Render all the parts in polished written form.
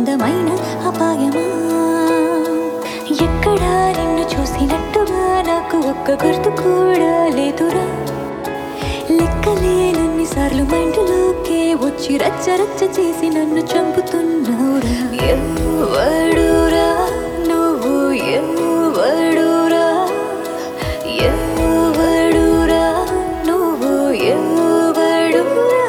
అందమైన అపాయమా ఎక్కడా నిన్ను చూసినట్టుగా నాకు ఒక్క గుర్తు కూడా లేదురా లెక్కలేనన్ని సార్లు మైండ్లోకే వచ్చి రచ్చ రచ్చ చేసి నన్ను చంపుతున్నావురా ఎవడురా నువ్వు ఎవడురా ఎవడురా నువ్వు ఎవడురా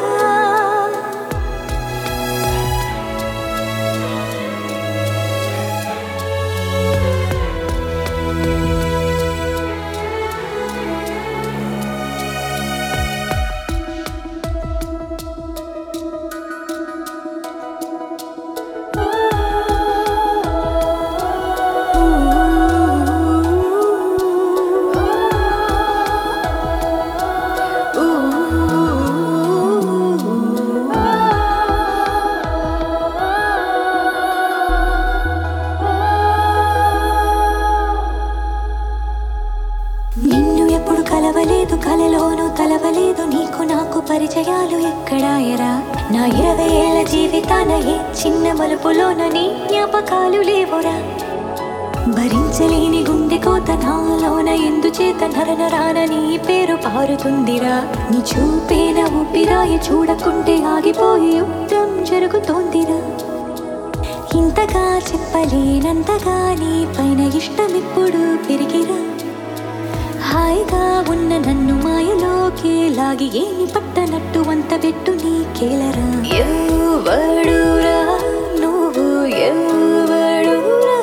నిన్ను ఎప్పుడు కలవలేదు కలలోనూ కలవలేదు నీకు నాకు పరిచయాలు ఎక్కడాయరా నా 20 ఏళ్ల జీవితాన ఏ చిన్న మలుపులోన నీ జ్ఞాపకాలు లేవురా భరించలేని గుండె కోత నాలోన ఎందుచేత నరనరాన నీ పేరు పారుతుందిరా నీ చూపేన ఊపిరాయి చూడకుంటే ఆగిపోయి యుద్ధం జరుగుతోందిరా ఇంతగా చెప్పలేనంతగా నీ పైన ఇష్టం ఇప్పుడు పెరిగిరా హాయిగా ఉన్న నన్ను మాయలోకి లాగి ఏమి పట్టనట్టు వంత పెట్టు నీకేలరా ఎవడురా నువ్వు ఎవడురా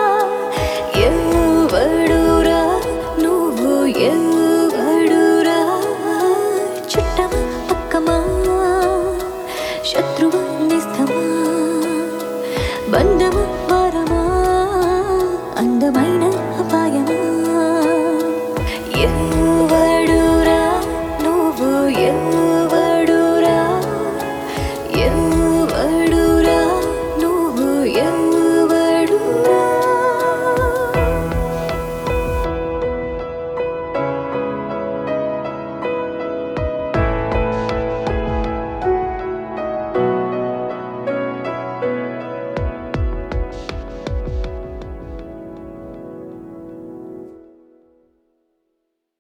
ఎవడురా నువ్వు ఎవడురా చుట్టమా పక్కమా శత్రువా నిస్తమా బంధమా